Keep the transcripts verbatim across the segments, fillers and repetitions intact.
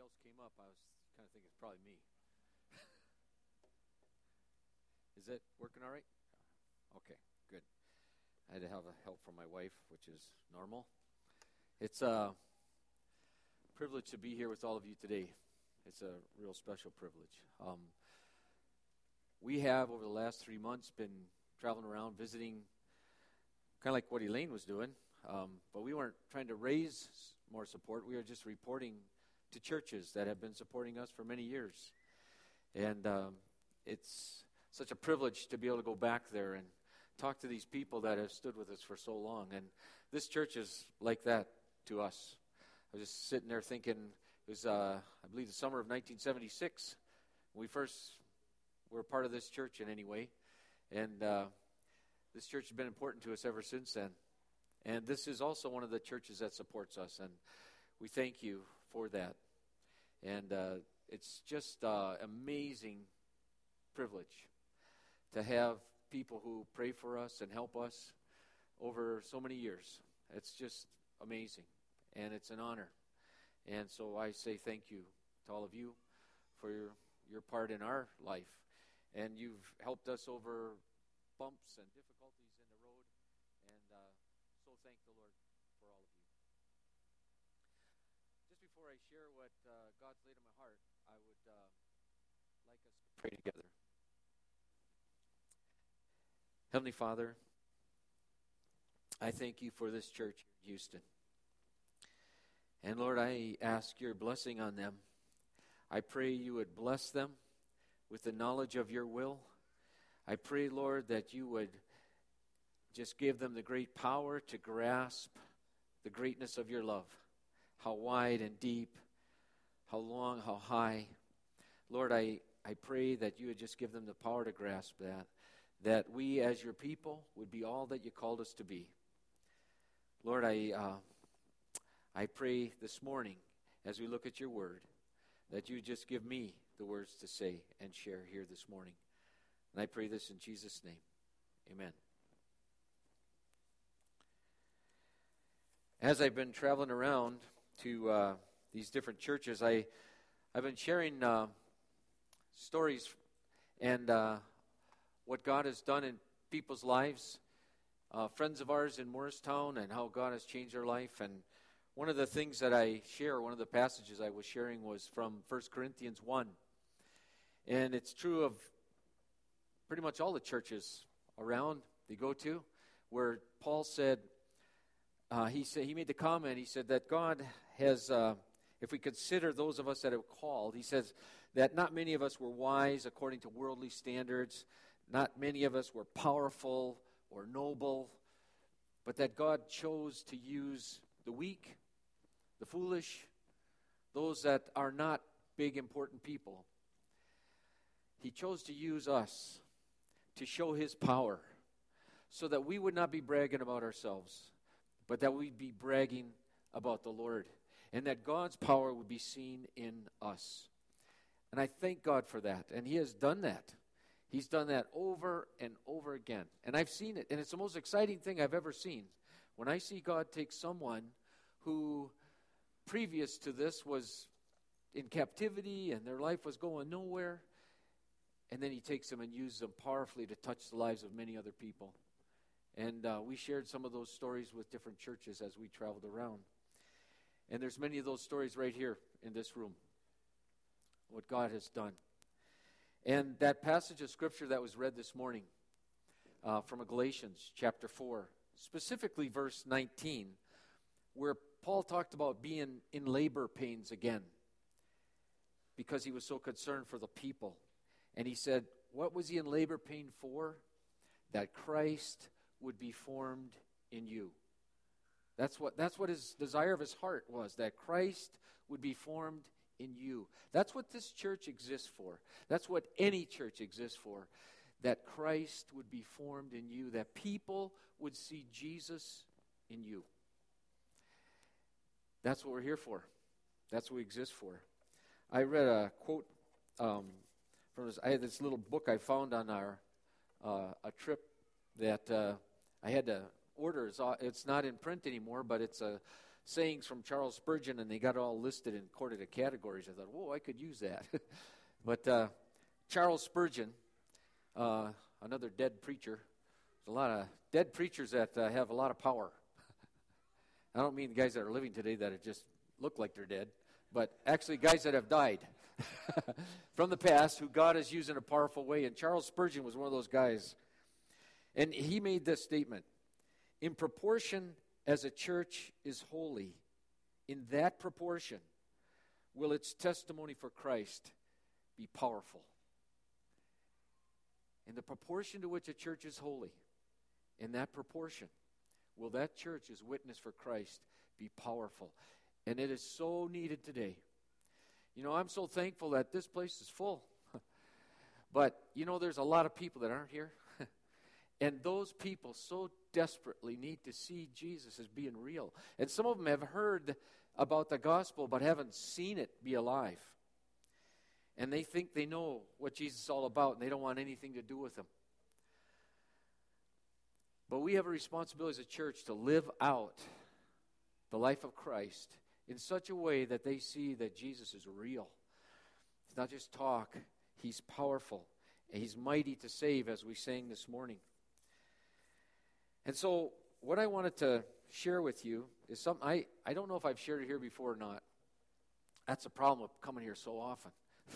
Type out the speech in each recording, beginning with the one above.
else came up, I was kind of thinking it's probably me. Is it working all right? Okay, good. I had to have a help from my wife, which is normal. It's a privilege to be here with all of you today. It's a real special privilege. Um, we have, over the last three months, been traveling around visiting, kind of like what Elaine was doing, um, but we weren't trying to raise more support. We were just reporting to churches that have been supporting us for many years. And um, it's such a privilege to be able to go back there and talk to these people that have stood with us for so long. And this church is like that to us. I was just sitting there thinking, it was, uh, I believe, the summer of nineteen seventy-six when we first were a part of this church in any way. And uh, this church has been important to us ever since then. And this is also one of the churches that supports us, and we thank you for that. And uh, it's just uh, amazing privilege to have people who pray for us and help us over so many years. It's just amazing, and it's an honor. And so I say thank you to all of you for your, your part in our life. And you've helped us over bumps and difficulties in the road, and uh, so thank the Lord for all of you. Just before I share what uh, God's laid on my heart, I would uh, like us to pray together. Heavenly Father, I thank you for this church here in Houston. And Lord, I ask your blessing on them. I pray you would bless them with the knowledge of your will. I pray, Lord, that you would just give them the great power to grasp the greatness of your love. How wide and deep, how long, how high. Lord, I, I pray that you would just give them the power to grasp that. That we as your people would be all that you called us to be. Lord, I uh, I pray this morning as we look at your word that you just give me the words to say and share here this morning. And I pray this in Jesus' name. Amen. As I've been traveling around to uh, these different churches, I, I've been sharing uh, stories and uh, what God has done in people's lives, uh, friends of ours in Morristown, and how God has changed their life. And one of the things that I share, one of the passages I was sharing was from First Corinthians one. And it's true of pretty much all the churches around they go to, where Paul said, uh, he said he made the comment, he said that God has, uh, if we consider those of us that have called, he says that not many of us were wise according to worldly standards, not many of us were powerful or noble, but that God chose to use the weak, the foolish, those that are not big, important people. He chose to use us to show his power so that we would not be bragging about ourselves, but that we'd be bragging about the Lord, and that God's power would be seen in us. And I thank God for that, and he has done that. He's done that over and over again, and I've seen it, and it's the most exciting thing I've ever seen. When I see God take someone who previous to this was in captivity and their life was going nowhere, and then he takes them and uses them powerfully to touch the lives of many other people. And uh, we shared some of those stories with different churches as we traveled around. And there's many of those stories right here in this room, what God has done. And that passage of Scripture that was read this morning uh, from Galatians chapter four, specifically verse nineteen, where Paul talked about being in labor pains again because he was so concerned for the people. And he said, what was he in labor pain for? That Christ would be formed in you. That's what that's what his desire of his heart was, that Christ would be formed in you. That's what this church exists for. That's what any church exists for, that Christ would be formed in you, that people would see Jesus in you. That's what we're here for. That's what we exist for. I read a quote um, from this. I had this little book I found on our uh, a trip that uh, I had to order. It's, it's not in print anymore, but it's a sayings from Charles Spurgeon, and they got all listed in according to categories. I thought, whoa, I could use that. But uh, Charles Spurgeon, uh, another dead preacher. There's a lot of dead preachers that uh, have a lot of power. I don't mean guys that are living today that just look like they're dead, but actually guys that have died from the past who God has used in a powerful way. And Charles Spurgeon was one of those guys. And he made this statement: in proportion as a church is holy, in that proportion will its testimony for Christ be powerful. In the proportion to which a church is holy, in that proportion will that church's witness for Christ be powerful. And it is so needed today. You know, I'm so thankful that this place is full. But, you know, there's a lot of people that aren't here. And those people so desperately need to see Jesus as being real. And some of them have heard about the gospel but haven't seen it be alive. And they think they know what Jesus is all about, and they don't want anything to do with him. But we have a responsibility as a church to live out the life of Christ in such a way that they see that Jesus is real. It's not just talk. He's powerful. And he's mighty to save, as we sang this morning. And so what I wanted to share with you is something, I, I don't know if I've shared it here before or not. That's the problem with coming here so often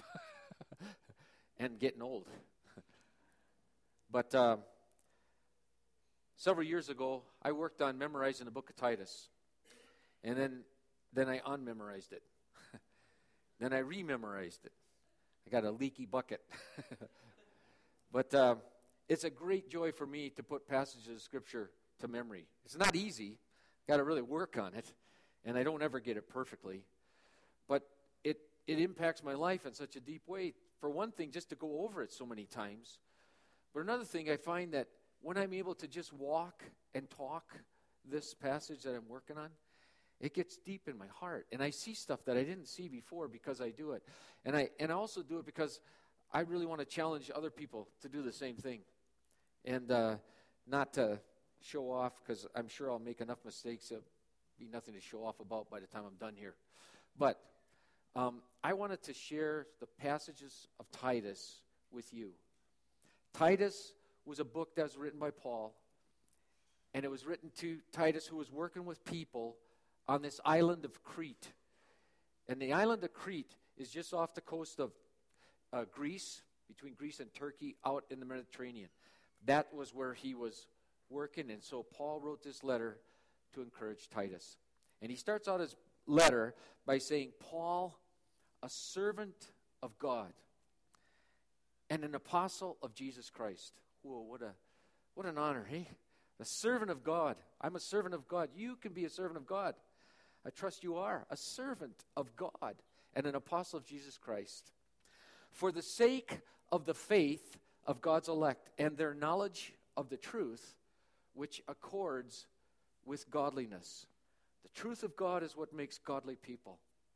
and getting old. But uh, several years ago, I worked on memorizing the book of Titus. And then, then I unmemorized it. Then I rememorized it. I got a leaky bucket. But uh, it's a great joy for me to put passages of Scripture to memory. It's not easy. Got to really work on it. And I don't ever get it perfectly. But it, it impacts my life in such a deep way. For one thing, just to go over it so many times. But another thing, I find that when I'm able to just walk and talk this passage that I'm working on, it gets deep in my heart. And I see stuff that I didn't see before because I do it. And I and I also do it because I really want to challenge other people to do the same thing. And uh, not to show off, because I'm sure I'll make enough mistakes. There'll be nothing to show off about by the time I'm done here. But um, I wanted to share the passages of Titus with you. Titus was a book that was written by Paul. And it was written to Titus, who was working with people on this island of Crete. And the island of Crete is just off the coast of uh, Greece, between Greece and Turkey, out in the Mediterranean. That was where he was working, and so Paul wrote this letter to encourage Titus. And he starts out his letter by saying, Paul, a servant of God and an apostle of Jesus Christ. Whoa, what a what an honor, hey? A servant of God. I'm a servant of God. You can be a servant of God. I trust you are a servant of God and an apostle of Jesus Christ. For the sake of the faith of God's elect and their knowledge of the truth, which accords with godliness. The truth of God is what makes godly people.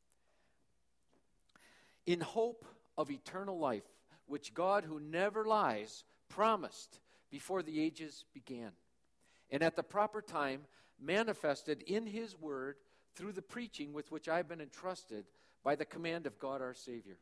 In hope of eternal life, which God, who never lies, promised before the ages began, and at the proper time manifested in his word through the preaching with which I have been entrusted by the command of God our Savior.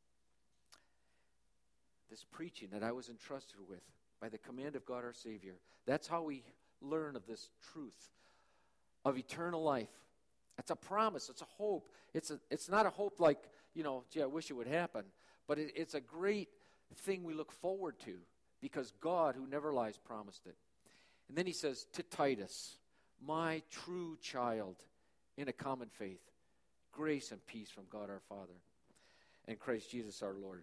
This preaching that I was entrusted with by the command of God our Savior. That's how we learn of this truth of eternal life. It's a promise. It's a hope. It's a, it's not a hope like, you know, gee, I wish it would happen. But it, it's a great thing we look forward to because God, who never lies, promised it. And then he says, to Titus, my true child in a common faith, grace and peace from God our Father and Christ Jesus our Lord.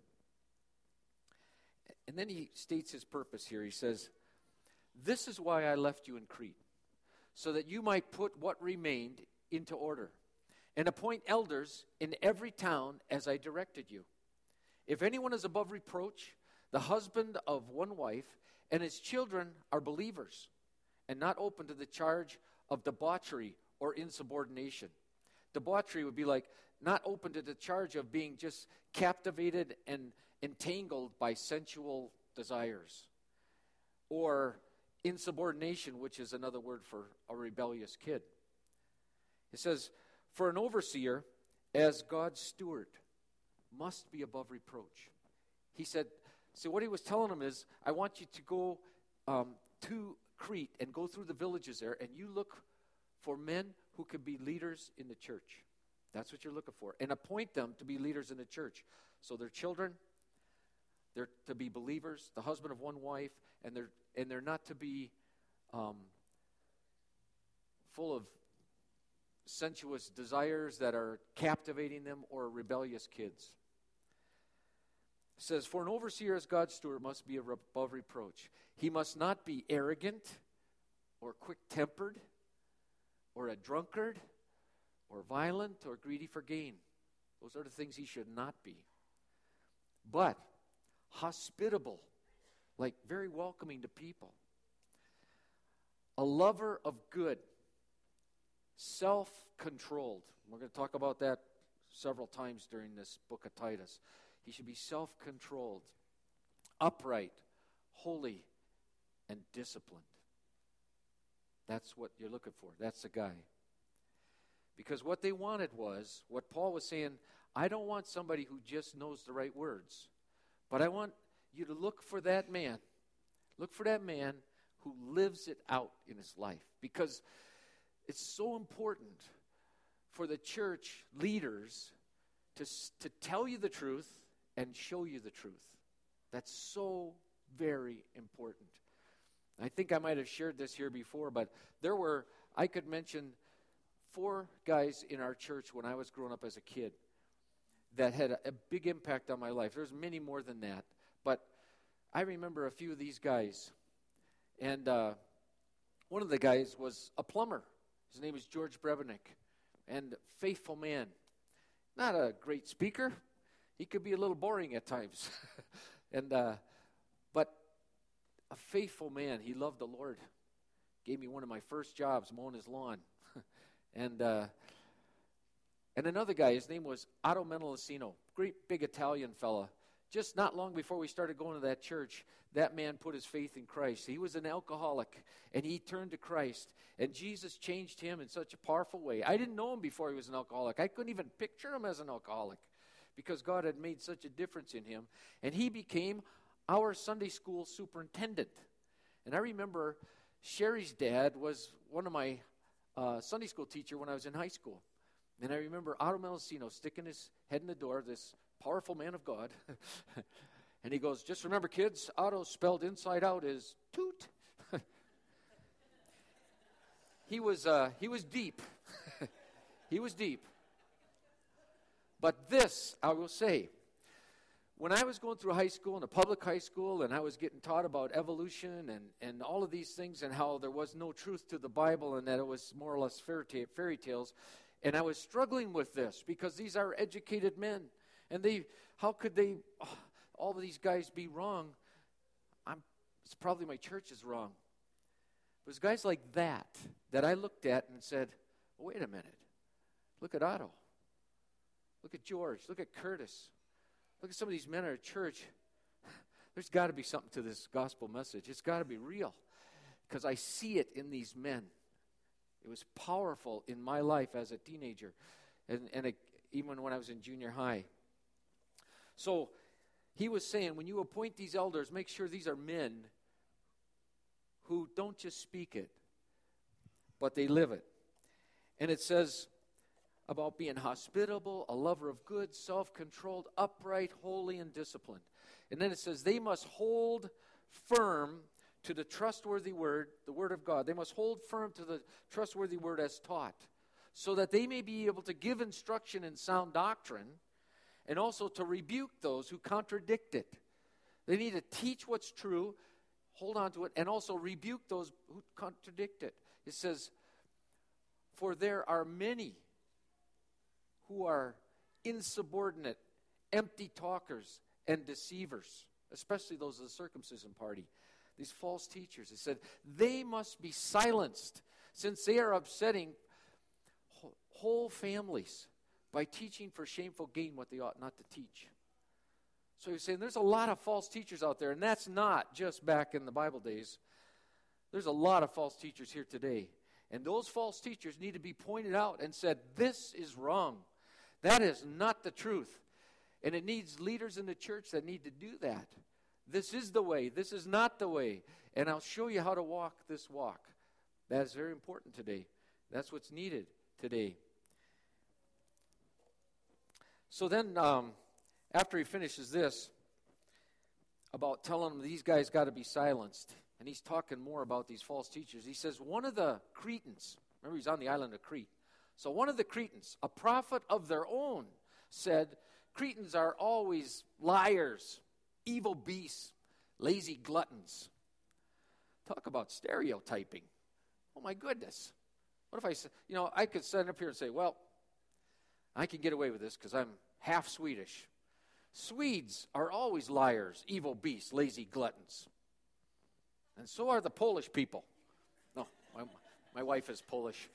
And then he states his purpose here. He says, this is why I left you in Crete, so that you might put what remained into order, and appoint elders in every town as I directed you. If anyone is above reproach, the husband of one wife, and his children are believers, and not open to the charge of debauchery or insubordination. Debauchery would be like not open to the charge of being just captivated and entangled by sensual desires. Or insubordination, which is another word for a rebellious kid. It says, for an overseer, as God's steward, must be above reproach. He said, so what he was telling them is, I want you to go um, to Crete and go through the villages there, and you look for men who could be leaders in the church. That's what you're looking for. And appoint them to be leaders in the church. So their children, they're to be believers, the husband of one wife, and they're and they're not to be um, full of sensuous desires that are captivating them, or rebellious kids. It says, for an overseer as God's steward must be above reproach. He must not be arrogant or quick-tempered or a drunkard or violent or greedy for gain. Those are the things he should not be. But hospitable, like very welcoming to people. A lover of good. Self-controlled. We're going to talk about that several times during this book of Titus. He should be self-controlled, upright, holy, and disciplined. That's what you're looking for. That's the guy. Because what they wanted was, what Paul was saying, I don't want somebody who just knows the right words, but I want you to look for that man. Look for that man who lives it out in his life. Because it's so important for the church leaders to, to tell you the truth and show you the truth. That's so very important. I think I might have shared this here before, but there were, I could mention four guys in our church when I was growing up as a kid that had a, a big impact on my life. There's many more than that, but I remember a few of these guys. And uh, one of the guys was a plumber. His name was George Brebenik, and faithful man. Not a great speaker. He could be a little boring at times. and uh, But a faithful man. He loved the Lord. Gave me one of my first jobs, mowing his lawn. and uh, and another guy, his name was Otto Mentalacino. Great big Italian fella. Just not long before we started going to that church, that man put his faith in Christ. He was an alcoholic, and he turned to Christ. And Jesus changed him in such a powerful way. I didn't know him before he was an alcoholic. I couldn't even picture him as an alcoholic because God had made such a difference in him. And he became our Sunday school superintendent. And I remember Sherry's dad was one of my uh, Sunday school teacher when I was in high school. And I remember Otto Mentalacino sticking his head in the door, this powerful man of God. And he goes, just remember, kids, Otto spelled inside out is toot. he was uh, he was deep. he was deep. But this, I will say, when I was going through high school, in a public high school, and I was getting taught about evolution and, and all of these things and how there was no truth to the Bible and that it was more or less fairy, ta- fairy tales, and I was struggling with this because these are educated men. And they, how could they, oh, all of these guys be wrong? I'm, it's probably my church is wrong. It was guys like that that I looked at and said, well, wait a minute. Look at Otto. Look at George. Look at Curtis. Look at some of these men in our church. There's got to be something to this gospel message. It's got to be real because I see it in these men. It was powerful in my life as a teenager and, and it, even when I was in junior high. So he was saying, when you appoint these elders, make sure these are men who don't just speak it, but they live it. And it says about being hospitable, a lover of good, self-controlled, upright, holy, and disciplined. And then it says they must hold firm to the trustworthy word, the word of God. They must hold firm to the trustworthy word as taught, so that they may be able to give instruction in sound doctrine and also to rebuke those who contradict it. They need to teach what's true, hold on to it, and also rebuke those who contradict it. It says, for there are many who are insubordinate, empty talkers, and deceivers, especially those of the circumcision party, these false teachers. It said, they must be silenced, since they are upsetting whole families by teaching for shameful gain what they ought not to teach. So he's saying there's a lot of false teachers out there, and that's not just back in the Bible days. There's a lot of false teachers here today. And those false teachers need to be pointed out and said, this is wrong. That is not the truth. And it needs leaders in the church that need to do that. This is the way. This is not the way. And I'll show you how to walk this walk. That is very important today. That's what's needed today. So then, um, after he finishes this, about telling them these guys got to be silenced, and he's talking more about these false teachers. He says, one of the Cretans, remember he's on the island of Crete, so one of the Cretans, a prophet of their own, said, Cretans are always liars, evil beasts, lazy gluttons. Talk about stereotyping. Oh my goodness. What if I said, you know, I could stand up here and say, well, I can get away with this because I'm half Swedish. Swedes are always liars, evil beasts, lazy gluttons. And so are the Polish people. No, my, my wife is Polish.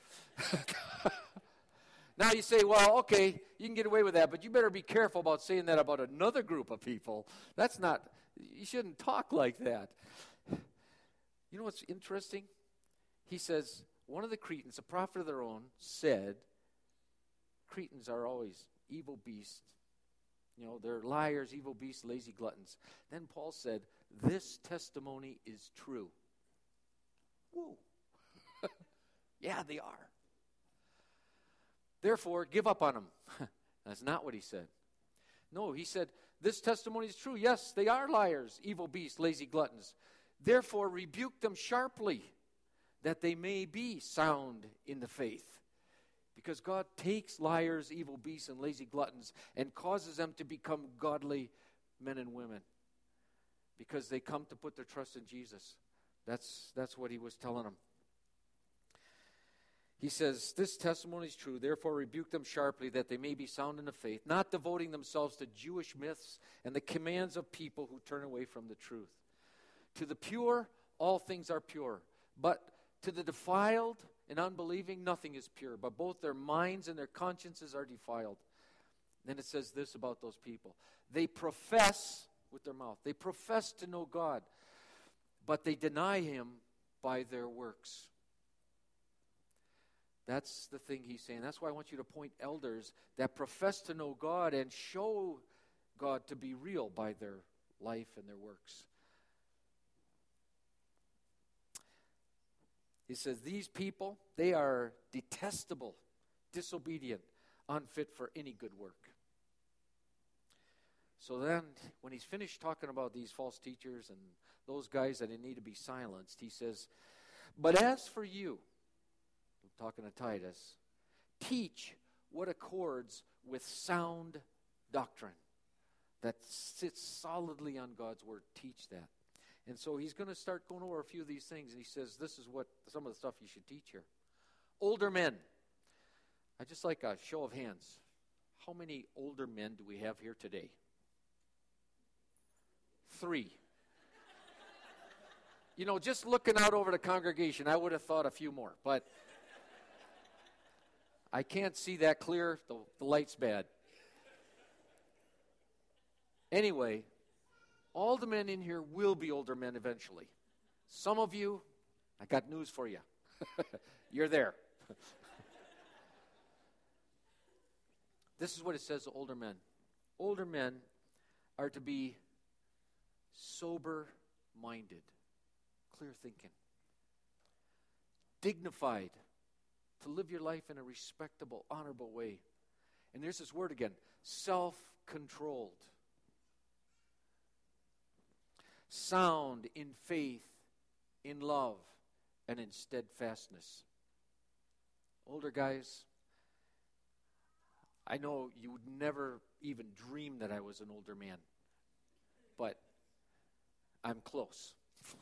Now you say, well, okay, you can get away with that, but you better be careful about saying that about another group of people. That's not, you shouldn't talk like that. You know what's interesting? He says, one of the Cretans, a prophet of their own, said, Cretans are always evil beasts. You know, they're liars, evil beasts, lazy gluttons. Then Paul said, this testimony is true. Woo. Yeah, they are. Therefore, give up on them. That's not what he said. No, he said, this testimony is true. Yes, they are liars, evil beasts, lazy gluttons. Therefore, rebuke them sharply, that they may be sound in the faith. Because God takes liars, evil beasts, and lazy gluttons and causes them to become godly men and women. Because they come to put their trust in Jesus. That's, that's what he was telling them. He says, this testimony is true, therefore rebuke them sharply that they may be sound in the faith, not devoting themselves to Jewish myths and the commands of people who turn away from the truth. To the pure, all things are pure, but to the defiled and unbelieving, nothing is pure, but both their minds and their consciences are defiled. Then it says this about those people. They profess with their mouth, they profess to know God, but they deny him by their works. That's the thing he's saying. That's why I want you to point elders that profess to know God and show God to be real by their life and their works. He says, these people, they are detestable, disobedient, unfit for any good work. So then, when he's finished talking about these false teachers and those guys that need to be silenced, he says, but as for you, I'm talking to Titus, teach what accords with sound doctrine that sits solidly on God's word. Teach that. And so he's going to start going over a few of these things, and he says, this is what some of the stuff you should teach here. Older men. I just like a show of hands. How many older men do we have here today? Three. You know, just looking out over the congregation, I would have thought a few more, but I can't see that clear. The, the light's bad. Anyway, all the men in here will be older men eventually. Some of you, I got news for you. You're there. This is what it says to older men. Older men are to be sober-minded, clear thinking, dignified, to live your life in a respectable, honorable way. And there's this word again, self-controlled. Sound in faith, in love, and in steadfastness. Older guys, I know you would never even dream that I was an older man, but I'm close.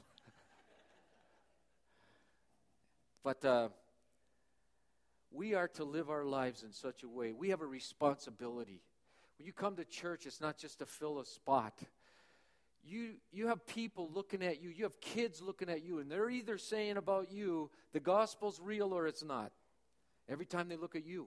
But uh, we are to live our lives in such a way. We have a responsibility. When you come to church, it's not just to fill a spot. You you have people looking at you. You have kids looking at you, and they're either saying about you, the gospel's real or it's not. Every time they look at you.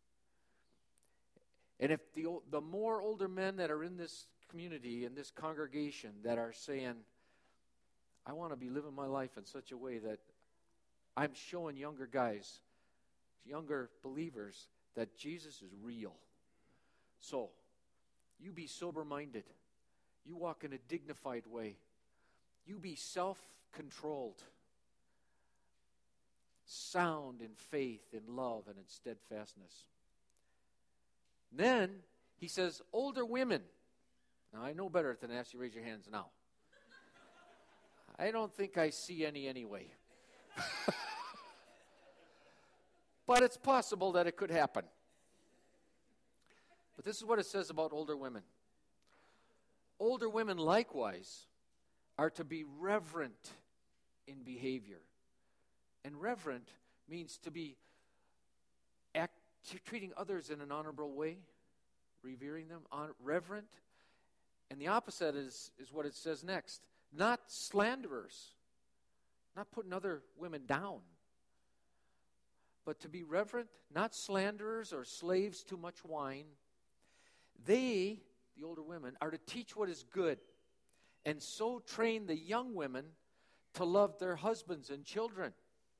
And if the the more older men that are in this community, in this congregation, that are saying, I want to be living my life in such a way that I'm showing younger guys, younger believers, that Jesus is real. So, you be sober-minded. You walk in a dignified way. You be self-controlled. Sound in faith, in love, and in steadfastness. Then, he says, older women. Now, I know better than to ask you to raise your hands now. I don't think I see any anyway. But it's possible that it could happen. But this is what it says about older women. Older women, likewise, are to be reverent in behavior. And reverent means to be act, treating others in an honorable way, revering them, honor, reverent. And the opposite is, is what it says next. Not slanderers, not putting other women down, but to be reverent, not slanderers or slaves to much wine. They, the older women, are to teach what is good, and so train the young women to love their husbands and children.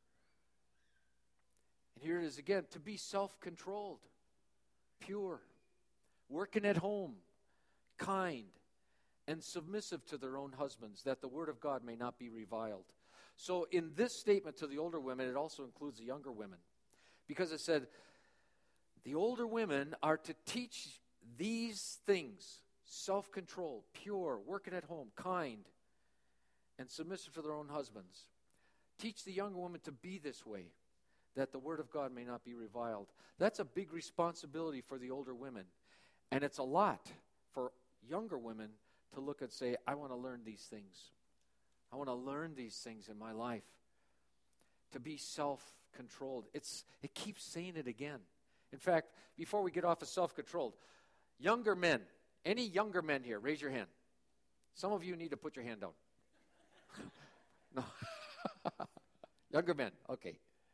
And here it is again, to be self-controlled, pure, working at home, kind, and submissive to their own husbands, that the word of God may not be reviled. So in this statement to the older women, it also includes the younger women. Because it said, the older women are to teach these things, self-controlled, pure, working at home, kind, and submissive to their own husbands. Teach the younger women to be this way, that the word of God may not be reviled. That's a big responsibility for the older women. And it's a lot for younger women to look and say, I want to learn these things. I want to learn these things in my life. To be self-controlled. It's it keeps saying it again. In fact, before we get off of self-controlled, younger men, any younger men here, raise your hand. Some of you need to put your hand down. No. Younger men, okay.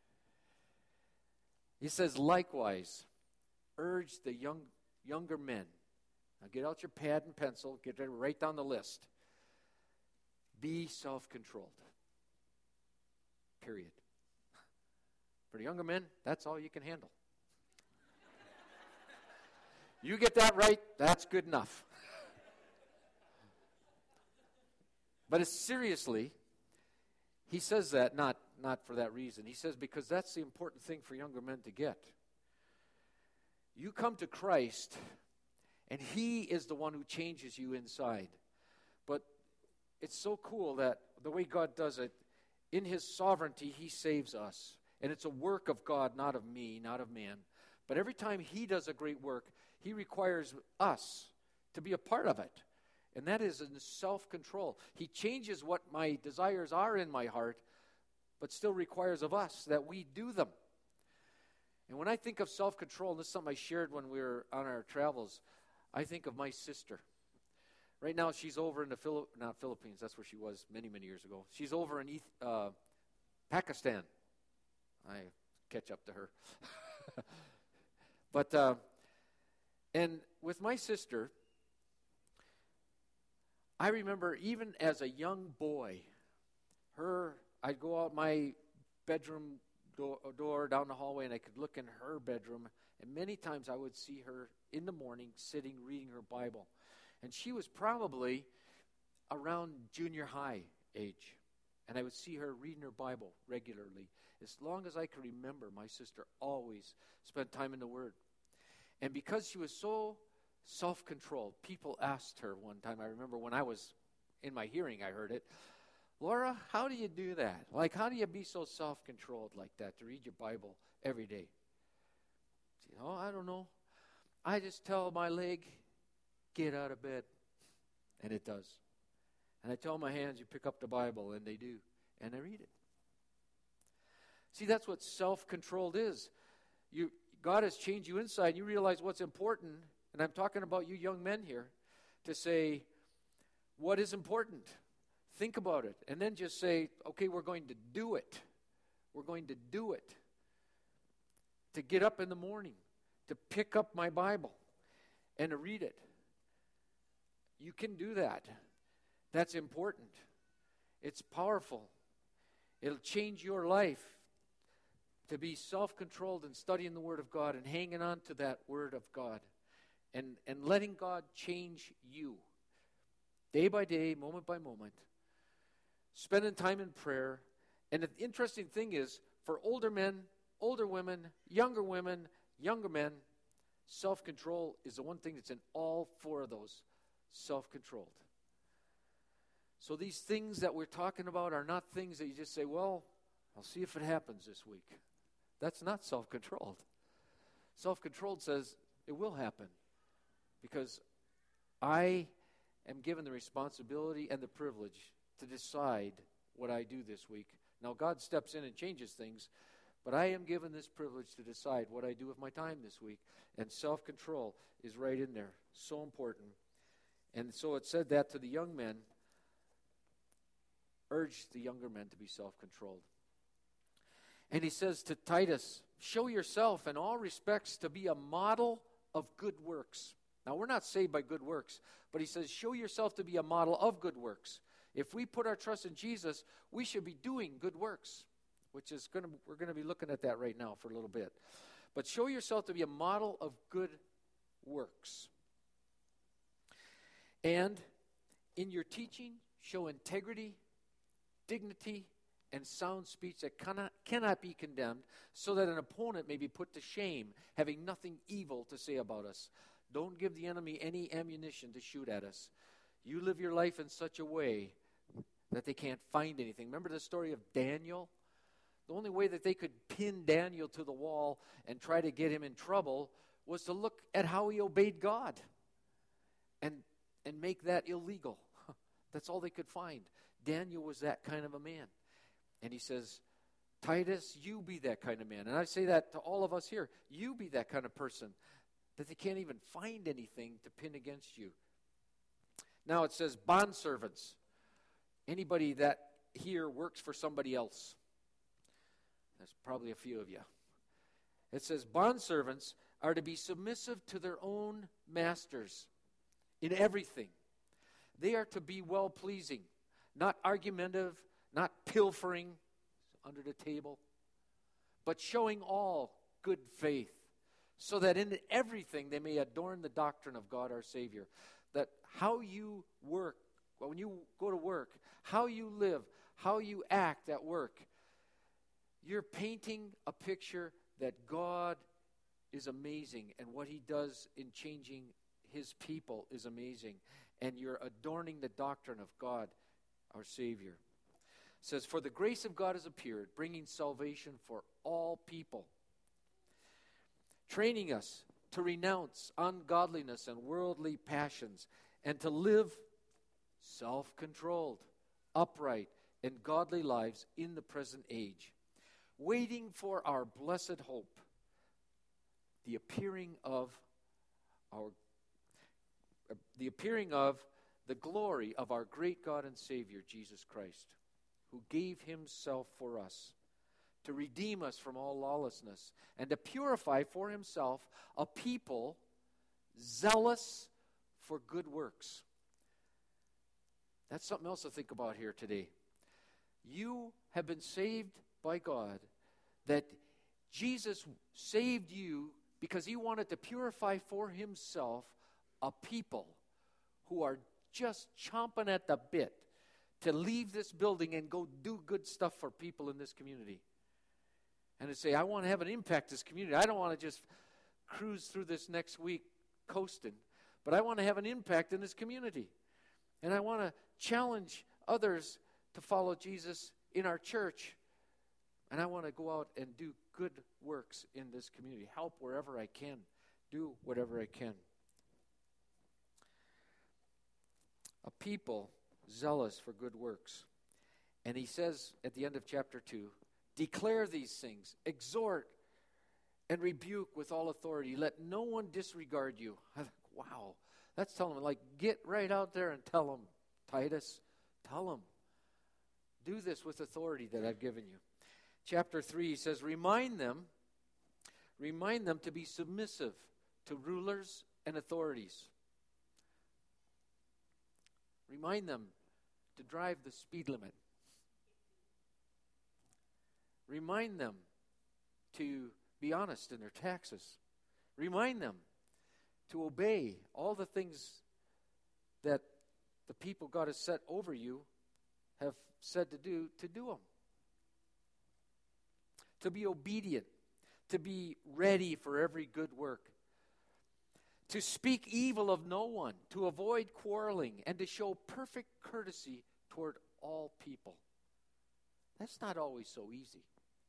He says, likewise, urge the young younger men. Now get out your pad and pencil, get ready to write down the list. Be self-controlled. Period. For the younger men, that's all you can handle. You get that right, that's good enough. But it's seriously, he says that not, not for that reason. He says because that's the important thing for younger men to get. You come to Christ, and he is the one who changes you inside. But it's so cool that the way God does it, in his sovereignty, he saves us. And it's a work of God, not of me, not of man. But every time he does a great work, he requires us to be a part of it. And that is in self-control. He changes what my desires are in my heart, but still requires of us that we do them. And when I think of self-control, and this is something I shared when we were on our travels, I think of my sister. Right now she's over in the Phili- not Philippines, that's where she was many, many years ago. She's over in Eth- uh, Pakistan. I catch up to her. But, uh, and with my sister, I remember even as a young boy, her, I'd go out my bedroom door, door down the hallway and I could look in her bedroom, and many times I would see her in the morning sitting reading her Bible. And she was probably around junior high age. And I would see her reading her Bible regularly. As long as I can remember, my sister always spent time in the Word. And because she was so self-controlled, people asked her one time, I remember when I was in my hearing, I heard it, Laura, how do you do that? Like, how do you be so self-controlled like that to read your Bible every day? She said, oh, I don't know. I just tell my leg, get out of bed. And it does. And I tell my hands, you pick up the Bible, and they do. And I read it. See, that's what self-controlled is. You, God has changed you inside, and you realize what's important. And I'm talking about you young men here, to say, what is important? Think about it. And then just say, okay, we're going to do it. We're going to do it. To get up in the morning, to pick up my Bible, and to read it. You can do that. That's important. It's powerful. It'll change your life to be self-controlled and studying the Word of God and hanging on to that Word of God and, and letting God change you day by day, moment by moment, spending time in prayer. And the interesting thing is, for older men, older women, younger women, younger men, self-control is the one thing that's in all four of those, self-controlled. So these things that we're talking about are not things that you just say, well, I'll see if it happens this week. That's not self-controlled. Self-controlled says it will happen because I am given the responsibility and the privilege to decide what I do this week. Now, God steps in and changes things, but I am given this privilege to decide what I do with my time this week. And self-control is right in there. So important. And so it said that to the young men, urge the younger men to be self-controlled. And he says to Titus, show yourself in all respects to be a model of good works. Now, we're not saved by good works, but he says, show yourself to be a model of good works. If we put our trust in Jesus, we should be doing good works, which is going to, we're going to be looking at that right now for a little bit. But show yourself to be a model of good works. And in your teaching, show integrity, dignity, and sound speech that cannot, cannot be condemned, so that an opponent may be put to shame, having nothing evil to say about us. Don't give the enemy any ammunition to shoot at us. You live your life in such a way that they can't find anything. Remember the story of Daniel? The only way that they could pin Daniel to the wall and try to get him in trouble was to look at how he obeyed God and, and make that illegal. That's all they could find. Daniel was that kind of a man. And he says, Titus, you be that kind of man. And I say that to all of us here. You be that kind of person that they can't even find anything to pin against you. Now it says bondservants. Anybody that here works for somebody else. There's probably a few of you. It says bondservants are to be submissive to their own masters in everything. They are to be well-pleasing, not argumentative, not pilfering under the table, but showing all good faith, so that in everything they may adorn the doctrine of God our Savior. That how you work, when you go to work, how you live, how you act at work, you're painting a picture that God is amazing, and what he does in changing his people is amazing. And you're adorning the doctrine of God our Savior. It says, for the grace of God has appeared, bringing salvation for all people, training us to renounce ungodliness and worldly passions, and to live self-controlled, upright, and godly lives in the present age, waiting for our blessed hope, the appearing of our uh, the appearing of the glory of our great God and Savior, Jesus Christ, who gave himself for us to redeem us from all lawlessness and to purify for himself a people zealous for good works. That's something else to think about here today. You have been saved by God, that Jesus saved you because he wanted to purify for himself a people who are just chomping at the bit to leave this building and go do good stuff for people in this community. And to say, I want to have an impact in this community. I don't want to just cruise through this next week coasting, but I want to have an impact in this community. And I want to challenge others to follow Jesus in our church. And I want to go out and do good works in this community. Help wherever I can. Do whatever I can. A people zealous for good works. And he says at the end of chapter two, declare these things, exhort and rebuke with all authority. Let no one disregard you. I think, wow, that's telling them, like, get right out there and tell them, Titus, tell them. Do this with authority that I've given you. Chapter three, he says, remind them, remind them to be submissive to rulers and authorities. Remind them to drive the speed limit. Remind them to be honest in their taxes. Remind them to obey all the things that the people God has set over you have said to do, to do them. To be obedient, to be ready for every good work, to speak evil of no one, to avoid quarreling, and to show perfect courtesy toward all people. That's not always so easy.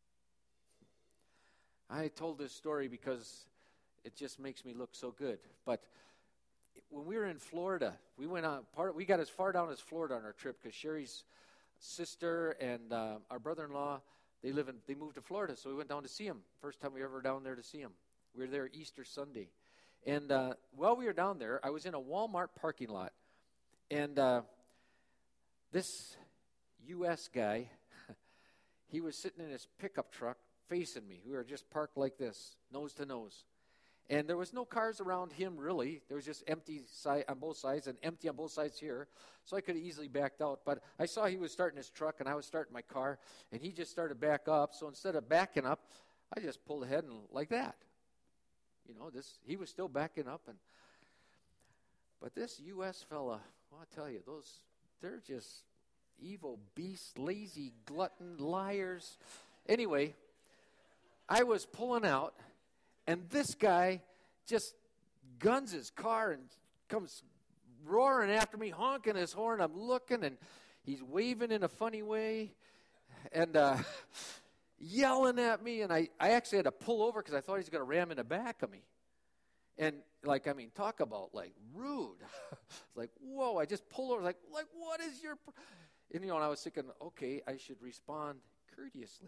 I told this story because it just makes me look so good. But when we were in Florida, we went on part. We got as far down as Florida on our trip because Sherry's sister and uh, our brother-in-law, they live in. They moved to Florida, so we went down to see them. First time we ever were down there to see them. We were there Easter Sunday, and uh, while we were down there, I was in a Walmart parking lot, and uh, this U S guy, he was sitting in his pickup truck facing me. We were just parked like this, nose to nose. And there was no cars around him, really. There was just empty side on both sides and empty on both sides here. So I could have easily backed out. But I saw he was starting his truck, and I was starting my car, and he just started back up. So instead of backing up, I just pulled ahead and like that. You know, this he was still backing up. and But this U S fella, well, I'll tell you, those they're just evil beasts, lazy, glutton, liars. Anyway, I was pulling out, and this guy just guns his car and comes roaring after me, honking his horn. I'm looking, and he's waving in a funny way and uh, yelling at me. And I, I actually had to pull over because I thought he was going to ram in the back of me. And, like, I mean, talk about, like, rude. Like, whoa, I just pulled over. Like, like what is your... Pr-? And, you know, and I was thinking, okay, I should respond courteously.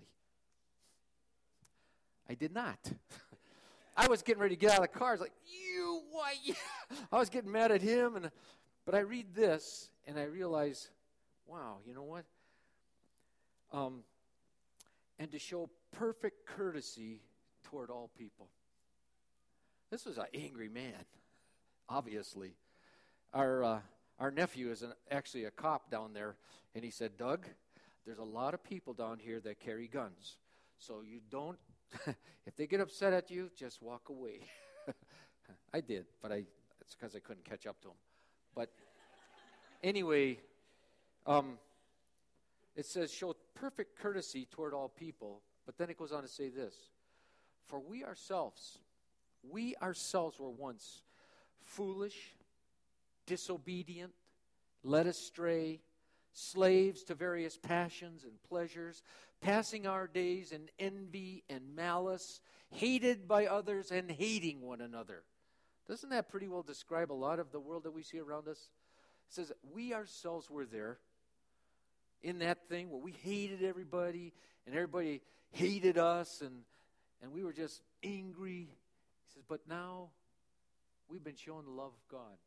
I did not. I was getting ready to get out of the car. I was like, you, why? I was getting mad at him. and But I read this, and I realize, wow, you know what? Um, and to show perfect courtesy toward all people. This was an angry man, obviously. Our uh, our nephew is an, actually a cop down there, and he said, Doug, there's a lot of people down here that carry guns. So you don't, if they get upset at you, just walk away. I did, but I it's because I couldn't catch up to him. But anyway, um, it says, show perfect courtesy toward all people. But then it goes on to say this, for we ourselves, we ourselves were once foolish, disobedient, led astray, slaves to various passions and pleasures, passing our days in envy and malice, hated by others and hating one another. Doesn't that pretty well describe a lot of the world that we see around us? It says we ourselves were there in that thing where we hated everybody and everybody hated us and, and we were just angry. He says, but now we've been shown the love of God.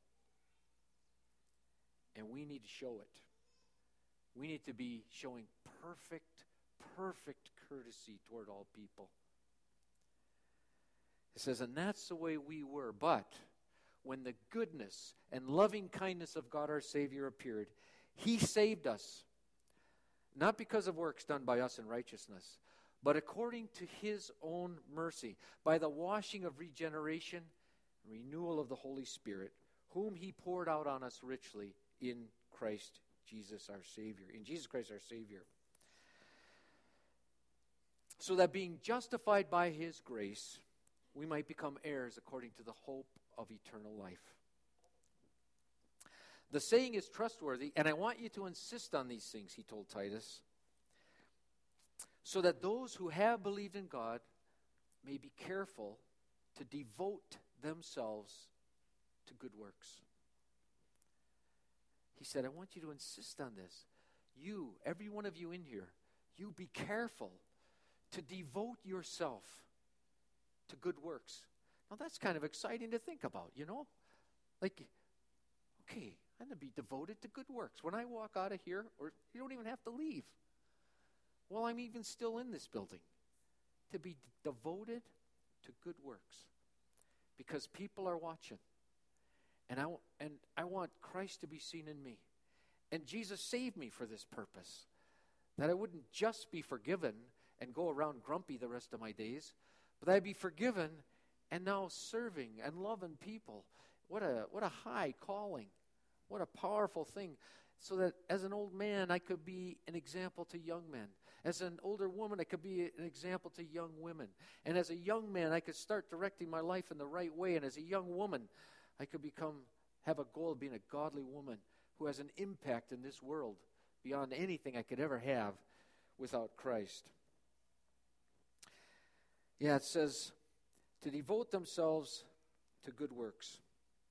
And we need to show it. We need to be showing perfect, perfect courtesy toward all people. It says, and that's the way we were. But when the goodness and loving kindness of God our Savior appeared, He saved us, not because of works done by us in righteousness, but according to His own mercy, by the washing of regeneration, renewal of the Holy Spirit, whom He poured out on us richly in Christ Jesus our Savior. In Jesus Christ our Savior. So that being justified by His grace, we might become heirs according to the hope of eternal life. The saying is trustworthy, and I want you to insist on these things, he told Titus, so that those who have believed in God may be careful to devote themselves to good works. He said, I want you to insist on this. You, every one of you in here, you be careful to devote yourself to good works. Now that's kind of exciting to think about, you know? Like, okay, I'm going to be devoted to good works. When I walk out of here, or you don't even have to leave, while I'm even still in this building, to be d- devoted to good works. Because people are watching. And I, and I want Christ to be seen in me. And Jesus saved me for this purpose. That I wouldn't just be forgiven and go around grumpy the rest of my days, but that I'd be forgiven and now serving and loving people. What a what a high calling. What a powerful thing. So that as an old man, I could be an example to young men. As an older woman, I could be an example to young women. And as a young man, I could start directing my life in the right way. And as a young woman, I could become, have a goal of being a godly woman who has an impact in this world beyond anything I could ever have without Christ. Yeah, it says to devote themselves to good works.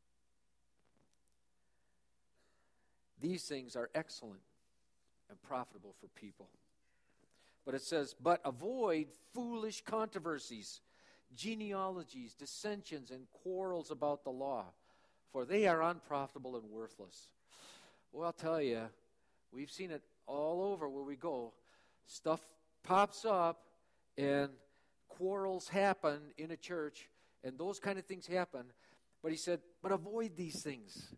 These things are excellent and profitable for people. But it says, but avoid foolish controversies, genealogies, dissensions, and quarrels about the law, for they are unprofitable and worthless. Well, I'll tell you, we've seen it all over where we go. Stuff pops up and quarrels happen in a church, and those kind of things happen. But he said, but avoid these things.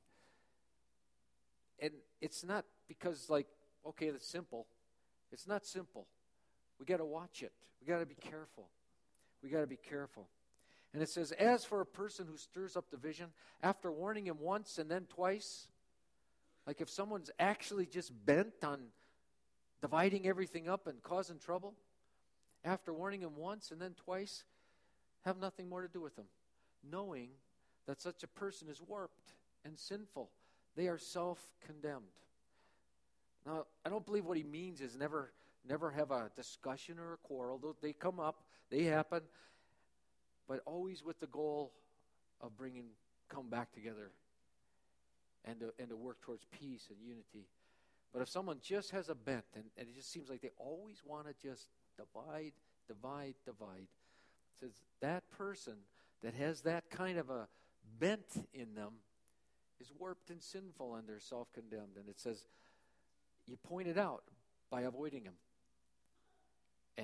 And it's not because, like, okay, that's simple. It's not simple. We got to watch it. We got to be careful. We got to be careful. And it says, as for a person who stirs up division, after warning him once and then twice, like if someone's actually just bent on dividing everything up and causing trouble, after warning him once and then twice, have nothing more to do with them, knowing that such a person is warped and sinful. They are self-condemned. Now, I don't believe what he means is never never have a discussion or a quarrel. They come up, they happen, but always with the goal of bringing, come back together and to, and to work towards peace and unity. But if someone just has a bent, and, and it just seems like they always want to just divide, divide, divide, it says that person that has that kind of a bent in them is warped and sinful, and they're self-condemned. And it says, you point it out by avoiding them. And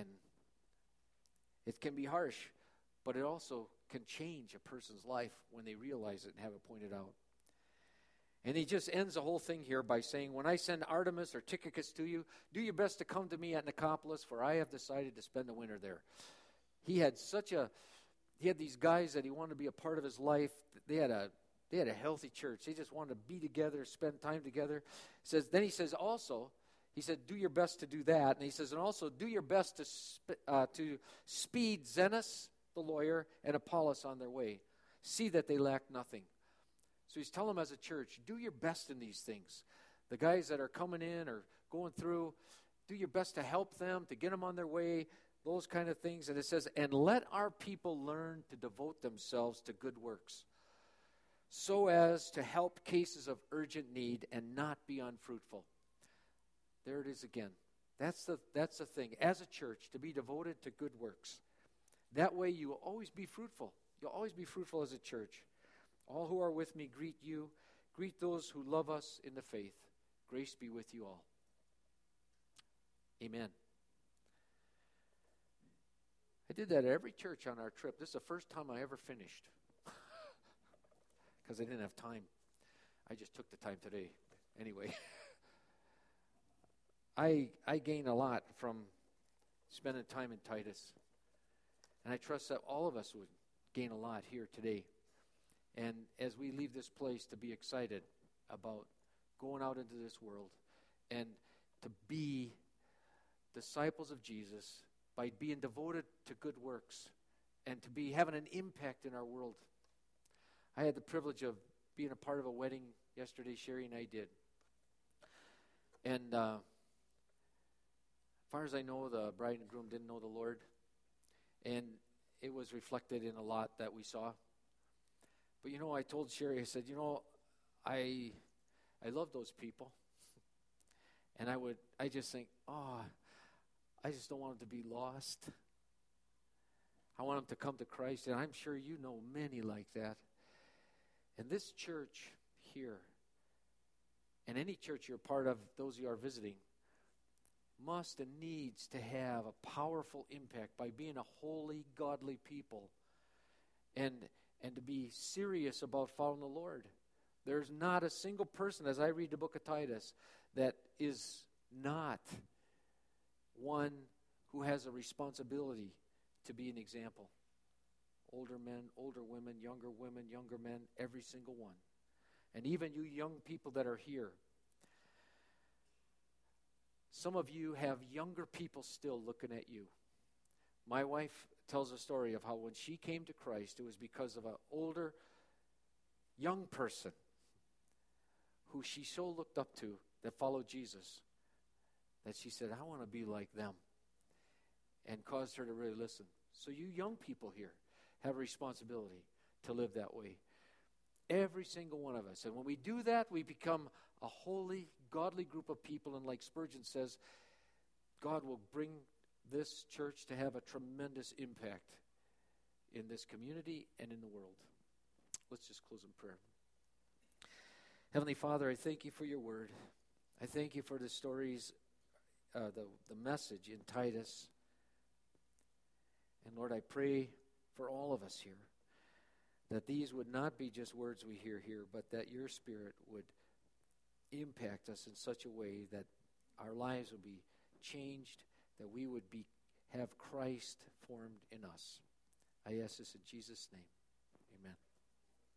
it can be harsh, but it also can change a person's life when they realize it and have it pointed out. And he just ends the whole thing here by saying, when I send Artemas or Tychicus to you, do your best to come to me at Nicopolis, for I have decided to spend the winter there. He had such a, he had these guys that he wanted to be a part of his life. They had a They had a healthy church. They just wanted to be together, spend time together. He says, then he says also, he said, do your best to do that. And he says, and also do your best to sp- uh, to speed Zenas, the lawyer, and Apollos on their way. See that they lack nothing. So he's telling them as a church, do your best in these things. The guys that are coming in or going through, do your best to help them, to get them on their way, those kind of things. And it says, and let our people learn to devote themselves to good works, so as to help cases of urgent need and not be unfruitful. There it is again. That's the that's the thing. As a church, to be devoted to good works. That way you will always be fruitful. You'll always be fruitful as a church. All who are with me greet you. Greet those who love us in the faith. Grace be with you all. Amen. I did that at every church on our trip. This is the first time I ever finished. Because I didn't have time. I just took the time today. Anyway. I I gain a lot from spending time in Titus. And I trust that all of us would gain a lot here today. And as we leave this place, to be excited about going out into this world and to be disciples of Jesus by being devoted to good works and to be having an impact in our world. I had the privilege of being a part of a wedding yesterday. Sherry and I did. And uh, as far as I know, the bride and groom didn't know the Lord. And it was reflected in a lot that we saw. But, you know, I told Sherry, I said, you know, I I love those people. And I would, I just think, oh, I just don't want them to be lost. I want them to come to Christ. And I'm sure you know many like that. And this church here, and any church you're part of, those you are visiting, must and needs to have a powerful impact by being a holy, godly people and and to be serious about following the Lord. There's not a single person, as I read the book of Titus, that is not one who has a responsibility to be an example. Older men, older women, younger women, younger men, every single one. And even you young people that are here. Some of you have younger people still looking at you. My wife tells a story of how when she came to Christ, it was because of an older, young person who she so looked up to that followed Jesus that she said, I want to be like them, and caused her to really listen. So you young people here have a responsibility to live that way. Every single one of us. And when we do that, we become a holy, godly group of people. And like Spurgeon says, God will bring this church to have a tremendous impact in this community and in the world. Let's just close in prayer. Heavenly Father, I thank you for your word. I thank you for the stories, uh, the, the message in Titus. And Lord, I pray for all of us here that these would not be just words we hear here, but that your Spirit would impact us in such a way that our lives would be changed, that we would be have Christ formed in us. I ask this in Jesus' name.